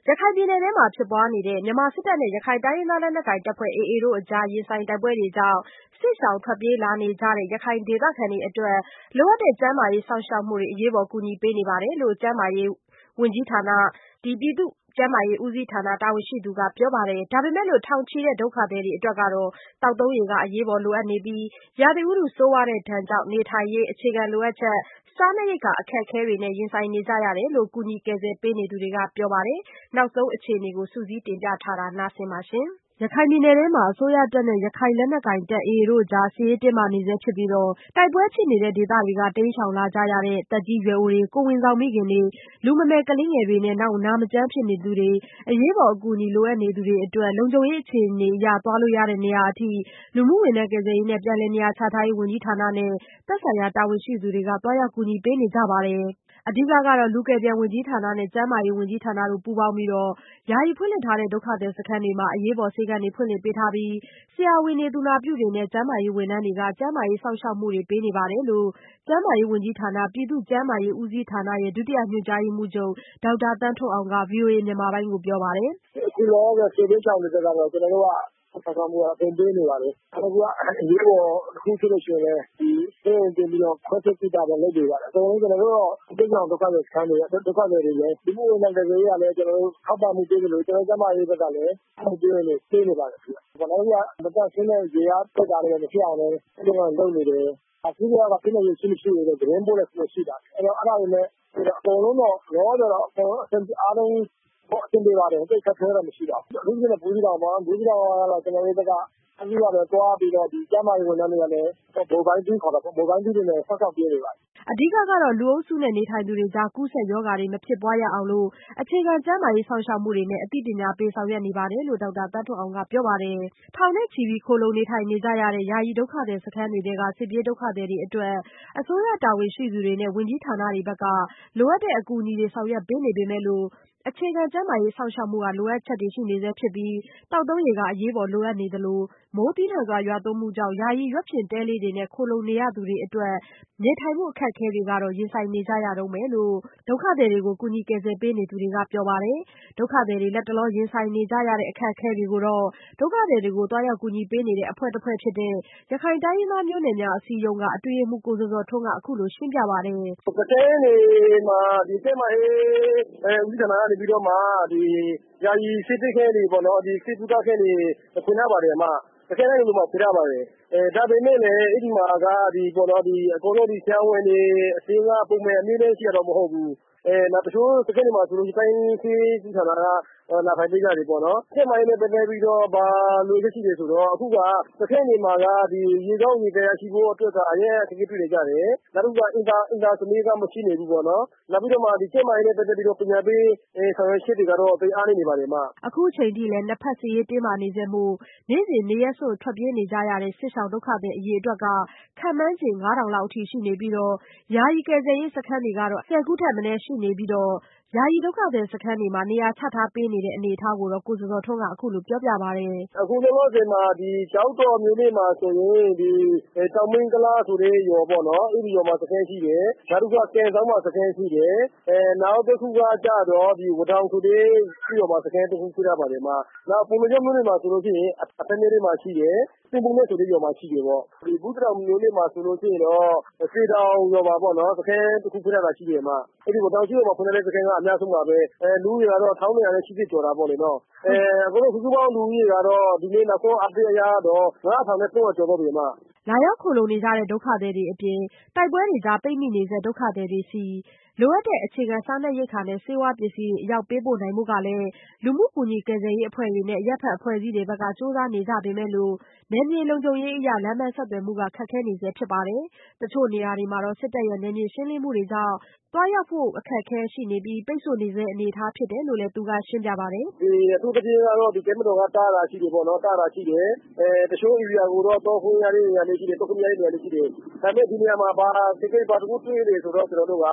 ရခိုင်ပြည်နယ်ထဲမှာဖြစ်ပွားနေတဲ့မြန်မာစစ်တပ်နဲ့ရခိုင်တိုင်းရင်းသားလက်နက်ကိုင်တပ်ဖွဲ့ AA တို့အကြားရင်ဆိုင်တိုက်ပွဲတွေကြောင့်စစ်ရှောင်ထွက်ပြေးလာနေကြတဲ့ရခိုင်ဒေသခံတွေအတွက်လိုအပ်တဲ့ကျန်းမာရေးစောင့်ရှောက်မှုတွေအရေးပေါ်ကူညီပေးနေတယ်လို့ကျန်းမာရေးဝန်ကြီးဌာနပြည်သူ့ကျန်းမာရေးဦးစီးဌာနတာဝန်ရှိသူကပြောပါတယ်။ဒါပေမဲ့ထောင်ချီတဲ့ဒုက္ခသည်တွေအတွက်ကတော့သောက်သုံးရေအရေးပေါ်လိုအပ်နေပြီးရာသီဥတုဆိုးဝါးတဲ့ဒဏ်ကြောင့်နေထိုင်ရေးအခြေခံလိုအပ်ချက်စားနပ်ရိက္ခာအခက်အခဲတွေနဲ့ရင်ဆိုင်နေကြရတယ်လို့ကူညီကယ်ဆယ်ပေးနေသူတွေကပြောပါတယ်။နောက်ဆုံးအခြေအနေကိုစုစည်းတင်ပြထားတာနားဆင်ပါရှင်။ ရခိုင်ပြည်နယ်ထဲမှာအစိုးရတပ်နဲ့ရခိုင်လက်နက်ကိုင်တပ် AA တို့အကြားစစ်ရေးတင်းမာနေဆဲဖြစ်ပြီးတိုက်ပွဲဖြစ်နေတဲ့ဒေသတွေကတိမ်းရှောင်လာကြရတဲ့သက်ကြီးရွယ်အိုတွေကိုယ်ဝန်ဆောင်မိခင်တွေလူမမယ်ကလေးငယ်တွေနဲ့နာမကျန်းဖြစ်နေသူတွေအရေးပေါ်အကူအညီလိုအပ်နေသူတွေအတွက်လုံခြုံရေးအခြေအနေအရသွားလို့ရတဲ့နေရာအထိလူမှုဝန်ထမ်းကယ်ဆယ်ရေးနဲ့ပြန်လည်နေရာချထားရေးဝန်ကြီးဌာနနဲ့သက်ဆိုင်ရာတာဝန်ရှိသူတွေကသွားရောက်ကူညီပေးနေကြပါတယ်။ အဓိကတော့လူကယ်ပြန်ဝန်ကြီးဌာနနဲ့ကျန်းမာရေးဝန်ကြီးဌာနတို့ပူးပေါင်းပြီးယာယီဖွင့်လှစ်ထားတဲ့ဒုက္ခသည်စခန်းတွေမှာအရေးပေါ်ဆေးခန်းတွေဖွင့်လှစ်ပေးထားပြီးဆရာဝန်တွေသူနာပြုတွေနဲ့ကျန်းမာရေးဝန်ထမ်းတွေကကျန်းမာရေးစောင့်ရှောက်မှုတွေပေးနေတယ်လို့ကျန်းမာရေးဝန်ကြီးဌာနပြည်သူ့ကျန်းမာရေးဦးစီးဌာနဒုတိယညွှန်ကြားရေးမှူးချုပ်ဒေါက်တာသန်းထွဋ်အောင်က ဗွီအိုအေမြန်မာပိုင်းကိုပြောပါတယ်။အခုလောလောဆယ်စစ်ဘေးရှောင်တွေအတွက်ကတော့ကျွန်တော်တို့ကဆက်ဆောင်မှုအသင်ပေးနေပါတယ်။အခုကအရေးပေါ်တစ်ခုဖြစ်လို့ရှိရင်လည်းဒီဆေးရုံတင်ပြီးတော့ခွဲစိတ်ပြတာပဲလုပ်နေပါတယ်။ကျွန်တော်တို့စစ်ရှောင်ဒုက္ခသည်စခန်းတွေဒုက္ခသည်တွေလည်းဒီမှုဝန်ထမ်းတွေကလည်းကျွန်တော်တို့ထောက်ပံ့မှုပေးတယ်လို့ကျွန်တော်ကျန်းမာရေးဘက်ကလည်းထောက်ပေးနေပါတယ်ခင်ဗျ။ကျွန်တော်တို့ကမတတ်ဆင်းတဲ့ရေအားတက်တာလည်းမဖြစ်အောင်လည်းကျွန်တော်လုပ်နေတယ်။အခုကတော့ဖိနေရရှိမရှိတဲ့သတင်းပို့လည်းရှိတာ။အဲ့တော့အဲ့ဒါတွေလည်းအကုန်လုံးတော့ရောတော့အကုန်အားလုံးအဆင်ပြေပါတယ်တိတ်ခက်ခဲတော့မရှိတော့ဘူးအခုကျတော့ဘူးကြီးတော်ကတော့ကျွန်တော်တို့ဘက်ကအခုကတော့တွားပြီးတော့ဒီကျန်းမာရေးဝန်ထမ်းတွေကလည်းမိုဘိုင်းပြီးခေါ်တာပေါ့မိုဘိုင်းပြီးတွေနဲ့ဆက်ဆောင်ပြေးနေပါတယ်အဓိကတော့လူအုပ်စုနဲ့နေထိုင်သူတွေကြားကူးစက်ရောဂါတွေမဖြစ်ပွားရအောင်လို့အခြေခံကျန်းမာရေးစောင့်ရှောက်မှုတွေနဲ့အသိပညာပေးဆောင်ရွက်နေတယ်လို့ဒေါက်တာသန်းထွဋ်အောင်ကပြောပါတယ်။ထောင်နဲ့ချီပြီးခိုလှုံနေထိုင်နေကြရတဲ့ယာယီဒုက္ခသည်စခန်းတွေထဲကစစ်ပြေးဒုက္ခသည်တွေအတွက်အစိုးရတာဝန်ရှိသူတွေနဲ့ဝန်ကြီးဌာနတွေဘက်ကလိုအပ်တဲ့အကူအညီတွေဆောင်ရွက်ပေးနေပေမဲ့လို့အခြေခံကျန်းမာရေးစောင့်ရှောက်မှုလိုအပ်ချက်တွေရှိနေဆဲဖြစ်ပြီးသောက်သုံးရေအရေးပေါ်လိုအပ်နေသလိုမိုးသည်းထန်စွာရွာသွန်းမှုကြောင့်ယာယီရွက်ဖျင်တဲလေးတွေနဲ့ခိုလှုံနေရသူတွေအတွက်နေထိုင်မှုအခက်အခဲတွေကတော့ရင်ဆိုင်နေကြရတုန်းပဲလို့ဒုက္ခသည်တွေကိုကူညီကယ်ဆယ်ပေးနေသူတွေကပြောပါတယ်။ဒုက္ခသည်တွေလက်တလောရင်ဆိုင်နေကြရတဲ့အခက်အခဲတွေကိုတော့ဒုက္ခသည်တွေကိုသွားရောက်ကူညီပေးနေတဲ့အဖွဲ့တစ်ဖွဲ့ဖြစ်တဲ့ရခိုင်တိုင်းရင်းသားမျိုးနွယ်များအစည်းအရုံးကအတွင်းရေးမှူးကိုဇော်ဇော်ထွန်းကအခုလိုရှင်းပြပါတယ်။စခန်းတွေမှာဒီကျန်းမာရေးဦးစီးဌာနကနေပြီးတော့မှဒီယာယီစစ်ပေးခဲတွေပေါ့နော်ဒီစစ်ကူတာခဲတွေဖွင့်ထားပါတယ်အမတကယ်လည်းဒီမှာဖွင့်ထားပါတယ်ဒါပေမဲ့လည်းအဲ့ဒီမှာကဒီပေါ်တော့ဒီအကုန်လုံးဒီဆရာဝန်တွေအစင်းကပုံမှန်အမြဲတမ်းရှိရတော့မဟုတ်ဘူးနောက်တချို့စခန်းတွေမှာဆိုလို့တိုင်းစစ်ဌာနကလာဖိုင်ပေးကြတယ်ပေါ့နော်ကျန်းမာရေးနဲ့ပတ်သက်ပြီးတော့ဘာလိုရရှိတယ်ဆိုတော့အခုကစခန်းတွေမှာကဒီရေကောင်းရေတရားရှိဖို့အတွက်ကအရင်အခက်အခဲတွေ့နေကြတယ်နောက်တစ်ခုကအင်တာစနစ်ကမရှိနေဘူးပေါ့နော်နောက်ပြီးတော့မှဒီကျန်းမာရေးနဲ့ပတ်သက်ပြီးတော့ပညာပေးဆောင်ရွက်ချက်တွေကတော့သိအားနေပါတယ်မှာအခုချိန်ထိလည်းနှစ်ဖက်စစ်ရေးတင်းမာနေစေမှုနေ့စဉ်နေရက်စွန့်ထွက်ပြေးနေကြရတဲ့စစ်ရှောင်ဒုက္ခသည်အရေအတွက်ကခန့်မှန်းခြေ 9000 လောက်အထိရှိနေပြီးယာယီကယ်ဆယ်ရေးစခန်းတွေကတော့10ခုထက်မနည်းရှိနေပြီးယာယီဒုက္ခသည်စခန်းတွေမှာနေရာချထားပေးနေတဲ့အနေအထားကိုတော့ကိုဇော်ဇော်ထွန်းကအခုလိုပြောပြပါတယ်။အခုလောလောဆယ်မှာဒီကျောက်တော်မြို့နယ်မှာဆိုရင်ဒီတောင်မင်းကလားဆိုတဲ့ရွာပေါ့နော်အဲ့ဒီရွာမှာစခန်းရှိတယ်နောက်တစ်ခုကကဲဆောင်မှာစခန်းရှိတယ်နောက်တစ်ခုကကြတော့ဒီဝတောင်ဆိုတဲ့ရွာမှာစခန်းတစ်ခုပြရပါတယ်မှာနောက်ပုံမှန်မြို့နယ်မှာဆိုလို့ရှိရင်အထက်နယ်မှာရှိတယ်စင်ပုံနဲ့ဆိုတဲ့ရွာမှာရှိတယ်ပေါ့ဒီဘူးတောင်မြို့နယ်မှာဆိုလို့ရှိရင်တော့စေတောင်ရွာမှာပေါ့နော်စခန်းတစ်ခုပြရတာရှိတယ်မှာအဲ့ဒီဝတောင်ရှိရွာမှာဖွင့်တဲ့စခန်းကအများဆုံးပါပဲလူတွေကတော့1280ကျော်တာပေါ့လေနော်အခုစုစုပေါင်းလူကြီးကတော့ဒီနေ့နောက်ဆုံးအပြည့်အရတော့9300ကျော်တော့ပြီမှာလာရောက်ခိုလှုံနေကြတဲ့ဒုက္ခသည်တွေအပြင်တိုက်ပွဲတွေကြားပိတ်မိနေဆဲဒုက္ခသည်တွေစီလိုအပ်တဲ့အခြေခံစားနပ်ရိက္ခာနဲ့ဆေးဝါးပစ္စည်းတွေအရောက်ပေးပို့နိုင်မှုကလည်းလူမှုကူညီကယ်ဆယ်ရေးအဖွဲ့တွေနဲ့အရပ်ဖက်အဖွဲ့အစည်းတွေဘက်ကကြိုးစားနေကြပေမဲ့လို့နယ်မြေလုံခြုံရေးအရလမ်းပန်းဆက်သွယ်မှုကခက်ခဲနေဆဲဖြစ်ပါတယ်။တချို့နေရာတွေမှာတော့စစ်တပ်ရဲ့နယ်မြေရှင်းလင်းမှုတွေကြောင့်သွားရောက်ဖို့အခက်အခဲရှိနေပြီးပိတ်ဆို့နေဆဲအနေအထားဖြစ်တယ်လို့လည်းသူကရှင်းပြပါတယ်။ဒီအထူးသဖြင့်ကတော့ဒီကဲမတော်ကတားတာရှိတယ်ပေါ့နော်တားတာရှိတယ်တချို့ area ကိုတော့တော့ခွင့်ရတဲ့နေရာလေးရှိတယ်တော့ခွင့်ရတဲ့နေရာလေးရှိတယ်ဒါပေမဲ့ဒီနေရာမှာဘာတကယ်ဘာတခုတွေ့တယ်ဆိုတော့ကျွန်တော်တို့ကတချို့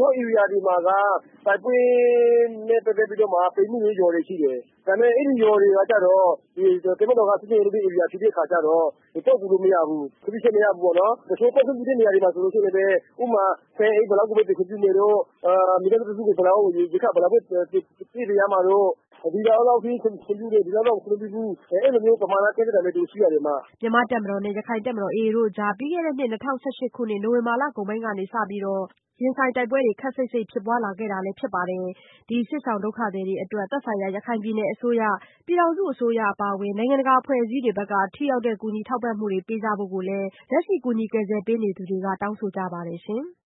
တို့ဧရိယာတွေမှာကတိုက်ပွဲနဲ့ပတ်သက်ပြီးတော့မှပိတ်မိနေရွာတွေရှိတယ်။ဒါပေမဲ့အဲ့ဒီရွာတွေကကြတော့တပ်မတော်ကစစ်ဆေးရေးဧရိယာဖြစ်တဲ့ခါကျတော့တောက်ကူလို့မရဘူး။ခရီးဆက်မရဘူးပေါ့နော်။တချို့ပတ်သက်တဲ့နေရာတွေမှာဆိုလို့ရှိရင်လည်းဥပမာဆယ်အိတ်ဘယ်လောက်ကိုပဲတခုပြနေတော့မိသားစုကိုဘယ်လောက်ရေခဘယ်လောက်ပဲပြည့်ရမှာတော့ဒီလောက်ကြီးခွင့်ပြုတယ်ဒီလောက်ခွင့်ပြုဘူးအဲ့လိုမျိုးပမာဏတက်တယ်လည်းတူရှိရတယ်မှာမြန်မာတပ်မတော်နဲ့ရခိုင်တပ်မတော် AA တို့အကြားပြီးခဲ့တဲ့နှစ်2018ခုနှစ်နိုဝင်ဘာလကုန်ပိုင်းကနေစပြီးရင်ဆိုင်တိုက်ပွဲတွေခပ်စိပ်စိပ်ဖြစ်ပွားလာခဲ့တာလည်းဖြစ်ပါတယ်။ဒီစစ်ဆောင်ဒုက္ခသည်တွေအတွက်သက်ဆိုင်ရာရခိုင်ပြည်နယ်အစိုးရပြည်ထောင်စုအစိုးရအပါအဝင်နိုင်ငံတကာအဖွဲ့အစည်းတွေဘက်ကထိရောက်တဲ့ကူညီထောက်ပံ့မှုတွေပေးကြဖို့ကိုလည်းလက်ရှိကူညီကယ်ဆယ်ပေးနေသူတွေကတောင်းဆိုကြပါတယ်ရှင်။